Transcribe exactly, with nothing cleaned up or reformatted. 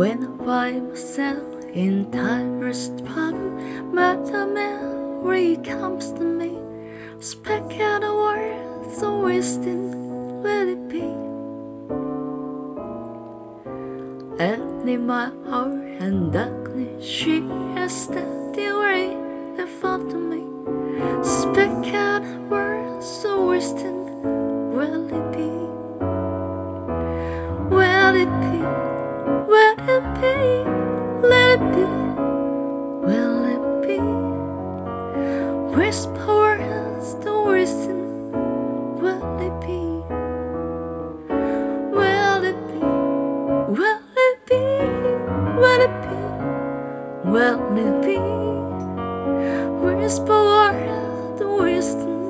When I find myself in timeless problem, but the memory comes to me. Speak out the words, so wasting will it be? And in my heart and darkness, she has the way that fought to me. Speak out the words, so wasting will it be? Will it be? Will it be? Let it be. Will it be? Whisper words, the wisdom. Will it be? Will it be? Will it be? Will it be? Will it be? Whisper words, the wisdom.